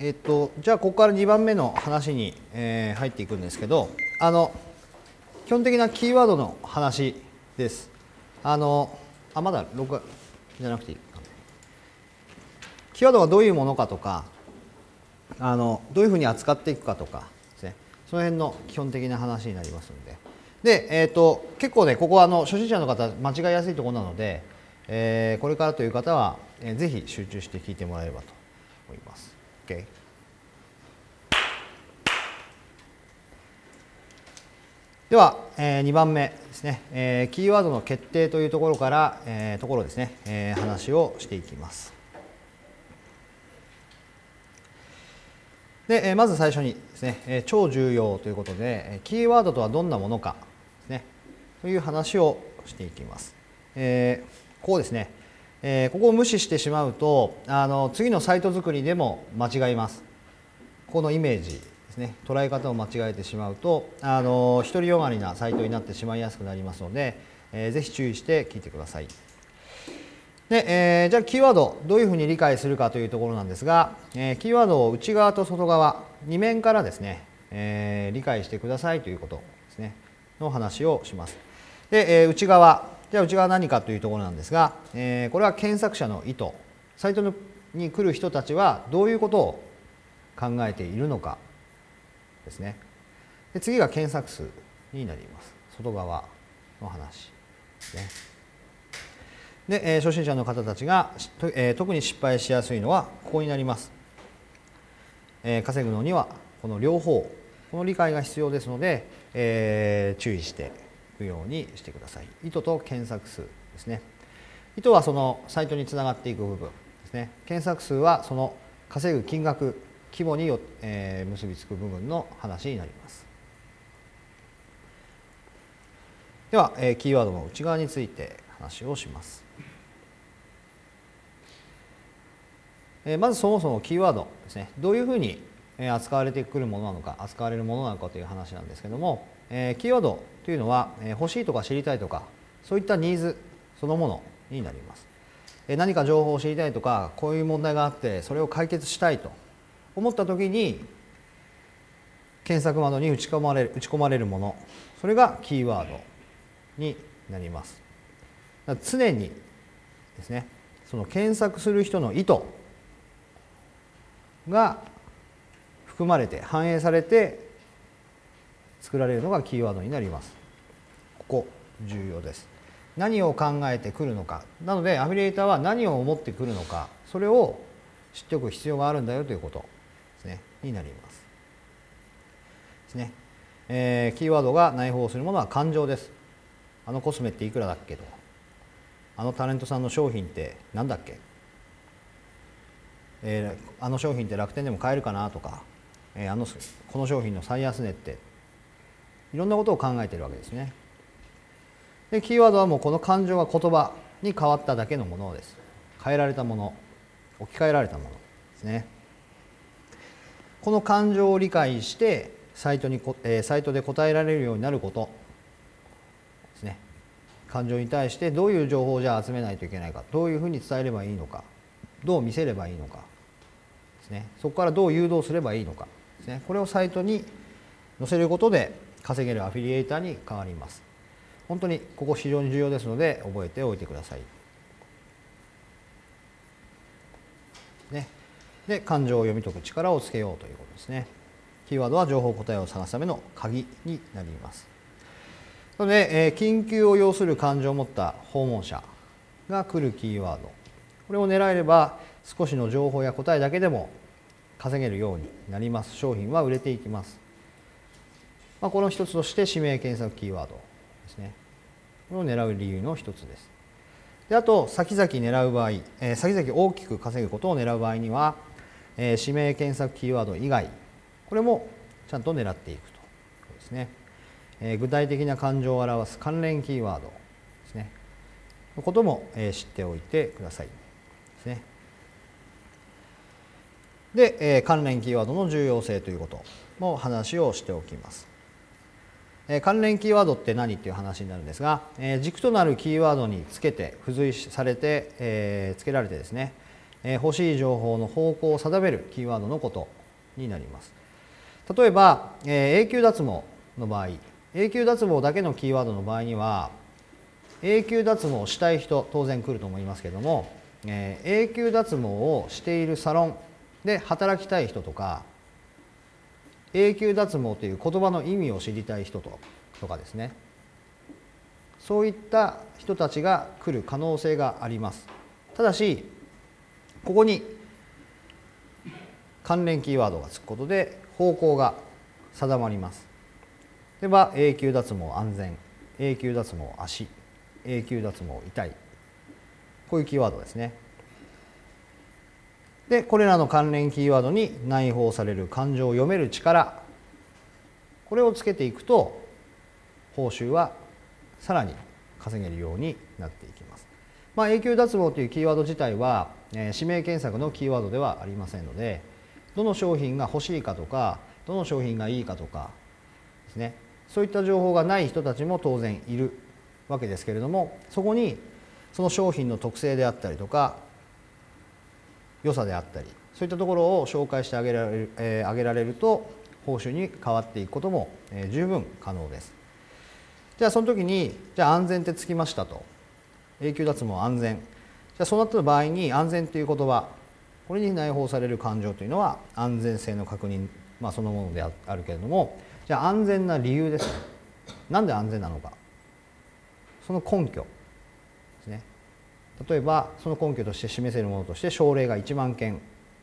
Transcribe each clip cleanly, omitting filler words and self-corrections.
じゃあここから2番目の話に、入っていくんですけど、基本的なキーワードの話です。まだ録画じゃなくていいかな。キーワードがどういうものかとか、どういうふうに扱っていくかとかですね、その辺の基本的な話になりますので。で、結構ね、ここは初心者の方間違いやすいところなので、これからという方は、ぜひ集中して聞いてもらえればと思います。OK。では、2番目ですね、キーワードの決定というところから、ですね、話をしていきます。で、まず最初にですね、超重要ということで、キーワードとはどんなものかですね、という話をしていきます。ここですね、ここを無視してしまうと、次のサイト作りでも間違います。このイメージですね、捉え方を間違えてしまうと、独りよがりなサイトになってしまいやすくなりますので、ぜひ注意して聞いてください。で、じゃあキーワードどういうふうに理解するかというところなんですが、キーワードを内側と外側2面からですね、理解してくださいということですねの話をします。で、内側、じゃあ内側は何かというところなんですが、これは検索者の意図、サイトに来る人たちはどういうことを考えているのかですね。で、次が検索数になります。外側の話ですね。で、初心者の方たちが、特に失敗しやすいのはここになります。稼ぐのにはこの両方、この理解が必要ですので、注意していくようにしてください。意図と検索数ですね。意図はそのサイトにつながっていく部分ですね。検索数はその稼ぐ金額、規模に結びつく部分の話になります。では、キーワードの内側について話をします。まずそもそもキーワードですね、どういうふうに扱われてくるものなのか、扱われるものなのかという話なんですけども、キーワードというのは欲しいとか知りたいとか、そういったニーズそのものになります。何か情報を知りたいとか、こういう問題があってそれを解決したいと思ったときに、検索窓に打ち込まれるもの、それがキーワードになります。常にですね、その検索する人の意図が含まれて反映されて作られるのがキーワードになります。ここ重要です。何を考えてくるのか。なのでアフィリエイターは何を思ってくるのか、それを知っておく必要があるんだよということですねになります。ですね。キーワードが内包するものは感情です。あのコスメっていくらだっけと。あのタレントさんの商品って何だっけ。あの商品って楽天でも買えるかなとか、この商品の最安値っていろんなことを考えているわけですね。で、キーワードはもうこの感情が言葉に変わっただけのものです。変えられたもの、置き換えられたものですね。この感情を理解してサイトで答えられるようになることですね。感情に対してどういう情報をじゃあ集めないといけないか、どういうふうに伝えればいいのか、どう見せればいいのかですね。そこからどう誘導すればいいのかですね。これをサイトに載せることで稼げるアフィリエイターに変わります。本当にここ非常に重要ですので覚えておいてください。ね。で、感情を読み解く力をつけようということですね。キーワードは情報答えを探すための鍵になります。なので、緊急を要する感情を持った訪問者が来るキーワード、これを狙えれば少しの情報や答えだけでも稼げるようになります。商品は売れていきます。この一つとして指名検索キーワードですね。これを狙う理由の一つです。で、あと先々狙う場合、先々大きく稼ぐことを狙う場合には、指名検索キーワード以外、これもちゃんと狙っていくということですね。具体的な感情を表す関連キーワードですね。のことも知っておいてくださいですね。で、関連キーワードの重要性ということも話をしておきます。関連キーワードって何っていう話になるんですが、軸となるキーワードにつけて付随されて、付けられてですね、 欲しい情報の方向を定めるキーワードのことになります。例えば、永久脱毛の場合、永久脱毛だけのキーワードの場合には、永久脱毛をしたい人当然来ると思いますけれども、永久脱毛をしているサロンで働きたい人とか、永久脱毛という言葉の意味を知りたい人とかですね、そういった人たちが来る可能性があります。ただしここに関連キーワードがつくことで方向が定まります。例えば永久脱毛安全、永久脱毛足、永久脱毛痛い、こういうキーワードですね。でこれらの関連キーワードに内包される感情を読める力、これをつけていくと報酬はさらに稼げるようになっていきます。永久脱毛というキーワード自体は、指名検索のキーワードではありませんので、どの商品が欲しいかとかどの商品がいいかとかですね、そういった情報がない人たちも当然いるわけですけれども、そこにその商品の特性であったりとか良さであったり、そういったところを紹介してあげられると報酬に変わっていくことも十分可能です。じゃあその時に安全ってつきましたと、永久脱毛安全、じゃあそうなった場合に安全という言葉、これに内包される感情というのは安全性の確認、そのものであるけれども、じゃあ安全な理由ですね。なんで安全なのか、その根拠ですね。例えばその根拠として示せるものとして症例が1万件、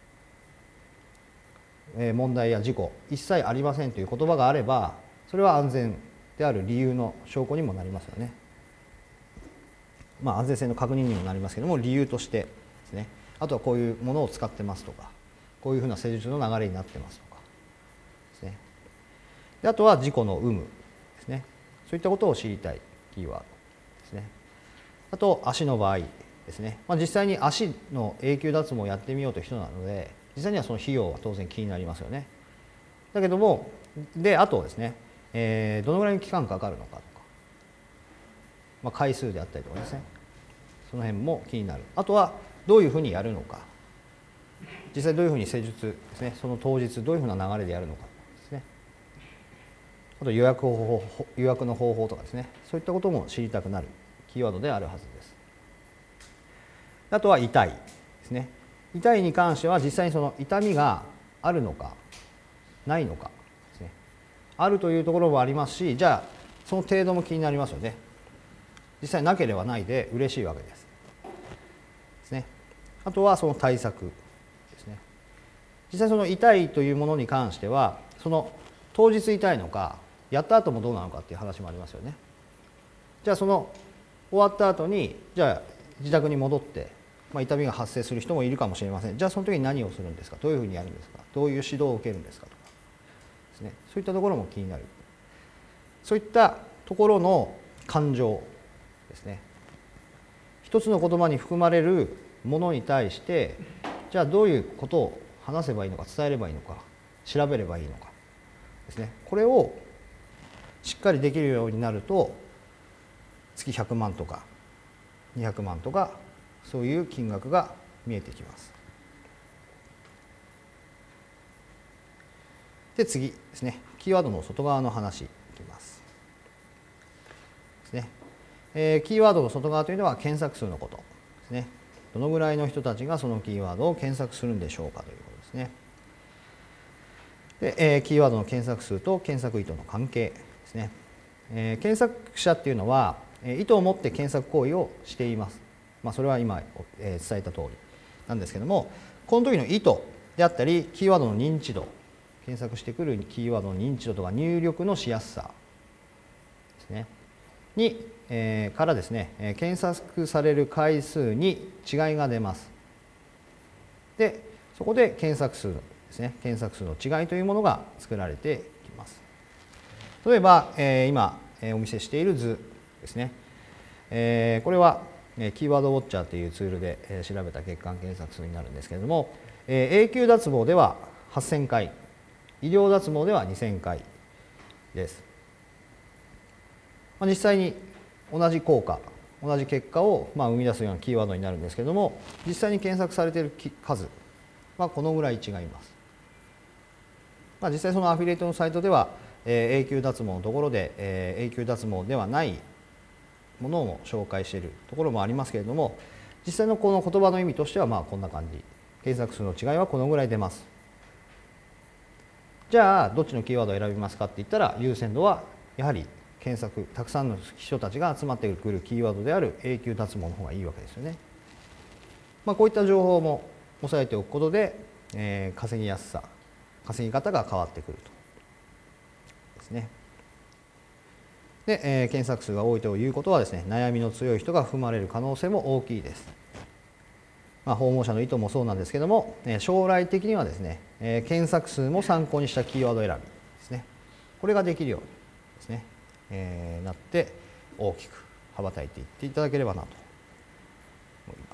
問題や事故一切ありませんという言葉があれば、それは安全である理由の証拠にもなりますよね。安全性の確認にもなりますけども、理由としてですね。あとはこういうものを使ってますとか、こういうふうな施術の流れになってますとかですね。であとは事故の有無ですね。そういったことを知りたいキーワードですね。あと足の場合ですね。実際に足の永久脱毛をやってみようという人なので、実際にはその費用は当然気になりますよね。だけども、あとですね、どのぐらいの期間かかるのかとか、回数であったりとかですね、その辺も気になる。あとはどういうふうにやるのか、実際どういうふうに施術ですね、その当日どういうふうな流れでやるのかですね、あと予約の方法とかですね、そういったことも知りたくなるキーワードであるはずです。あとは痛いですね。痛いに関しては実際にその痛みがあるのかないのかですね。あるというところもありますし、じゃあその程度も気になりますよね。実際なければないで嬉しいわけです。ですね。あとはその対策ですね。実際その痛いというものに関しては、その当日痛いのかやった後もどうなのかっていう話もありますよね。じゃあその終わった後にじゃあ自宅に戻って、痛みが発生する人もいるかもしれません。じゃあその時に何をするんですか、どういうふうにやるんですか、どういう指導を受けるんですかとかですね、そういったところも気になる。そういったところの感情ですね。一つの言葉に含まれるものに対して、じゃあどういうことを話せばいいのか、伝えればいいのか、調べればいいのかですね。これをしっかりできるようになると、月100万とか200万とかそういう金額が見えてきます。で次ですね、キーワードの外側の話いきますですね。キーワードの外側というのは検索数のことですね。どのぐらいの人たちがそのキーワードを検索するんでしょうかということですね。で、キーワードの検索数と検索意図の関係ですね。検索者っていうのは意図を持って検索行為をしています。それは今伝えた通りなんですけども、この時の意図であったりキーワードの認知度、検索してくるキーワードの認知度とか入力のしやすさですねに、からですね、検索される回数に違いが出ます。でそこで検索数ですね、検索数の違いというものが作られてきます。例えば、今お見せしている図ですね。これはキーワードウォッチャーというツールで調べた月間検索数になるんですけれども、永久脱毛では8000回、医療脱毛では2000回です。実際に同じ効果同じ結果を生み出すようなキーワードになるんですけども、実際に検索されている数はこのぐらい違います。実際そのアフィリエイトのサイトでは、永久脱毛のところで、永久脱毛ではないものを紹介しているところもありますけれども、実際のこの言葉の意味としてはこんな感じ。検索数の違いはこのぐらい出ます。じゃあどっちのキーワードを選びますかって言ったら、優先度はやはり検索、たくさんの人たちが集まってくるキーワードである永久脱毛の方がいいわけですよね。こういった情報も押さえておくことで、稼ぎやすさ、稼ぎ方が変わってくるとですね。で、検索数が多いということはですね、悩みの強い人が含まれる可能性も大きいです。訪問者の意図もそうなんですけども、将来的にはですね、検索数も参考にしたキーワード選びですね、これができるようにですね、なって大きく羽ばたいていっていただければなと思います。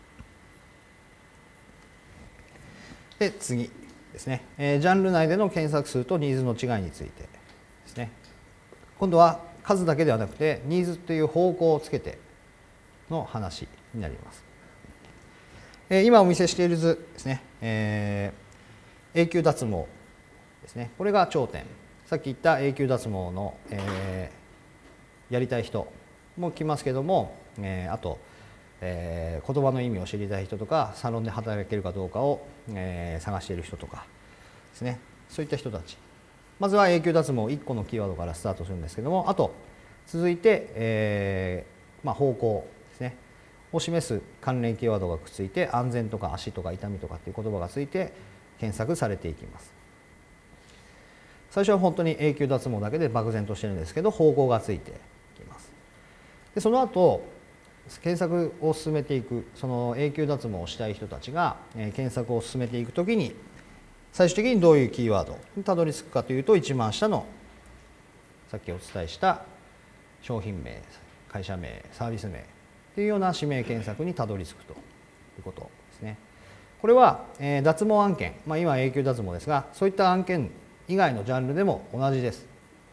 で、次ですね、ジャンル内での検索数とニーズの違いについてですね。今度は数だけではなくてニーズという方向をつけての話になります。今お見せしている図ですね、永久脱毛ですね、これが頂点。さっき言った永久脱毛の、やりたい人も来ますけども、あと、言葉の意味を知りたい人とか、サロンで働けるかどうかを、探している人とかですね、そういった人たち、まずは永久脱毛1個のキーワードからスタートするんですけども、あと続いて、方向ですねを示す関連キーワードがくっついて、安全とか足とか痛みとかっていう言葉がついて検索されていきます。最初は本当に永久脱毛だけで漠然としてるんですけど、方向がついていきます。でその後検索を進めていく、その永久脱毛をしたい人たちが、検索を進めていくときに、最終的にどういうキーワードにたどり着くかというと、一番下のさっきお伝えした商品名、会社名、サービス名というような指名検索にたどり着くということですね。これは、脱毛案件、今永久脱毛ですが、そういった案件以外のジャンルでも同じです。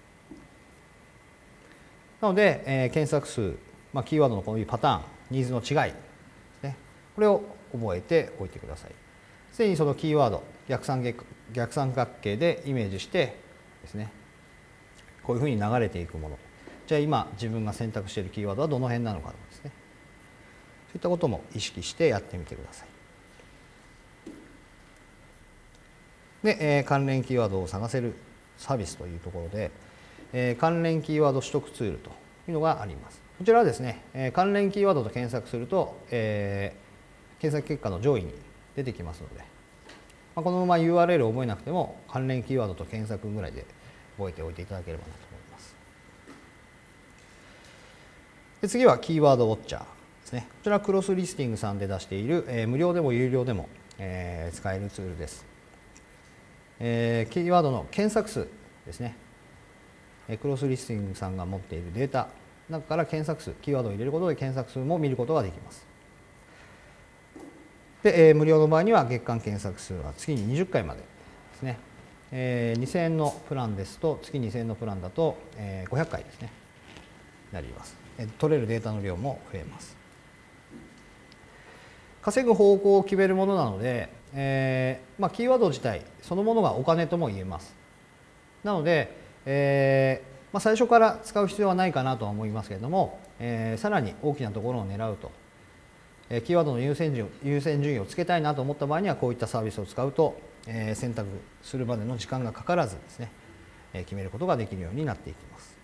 なので、検索数、キーワードのこういうパターン、ニーズの違いですね、これを覚えておいてください。すでにそのキーワード、逆三角形でイメージしてですね、こういうふうに流れていくもの。じゃあ今自分が選択しているキーワードはどの辺なのかですね。そういったことも意識してやってみてください。で、関連キーワードを探せるサービスというところで、関連キーワード取得ツールというのがあります。こちらはですね、関連キーワードと検索すると、検索結果の上位に出てきますので、このまま URL を覚えなくても関連キーワードと検索ぐらいで覚えておいていただければなと思います。で次はキーワードウォッチャーですね。こちらはクロスリスティングさんで出している、無料でも有料でも、使えるツールです。キーワードの検索数ですね。クロスリスティングさんが持っているデータの中から検索数、キーワードを入れることで検索数も見ることができます。で、無料の場合には月間検索数は月に20回までですね。2000円のプランですと、月2000円のプランだと、500回ですね、なります。取れるデータの量も増えます。稼ぐ方向を決めるものなので、キーワード自体そのものがお金とも言えます。なので、最初から使う必要はないかなとは思いますけれども、さらに大きなところを狙うと、キーワードの優先順位をつけたいなと思った場合にはこういったサービスを使うと、選択するまでの時間がかからずですね、決めることができるようになっていきます。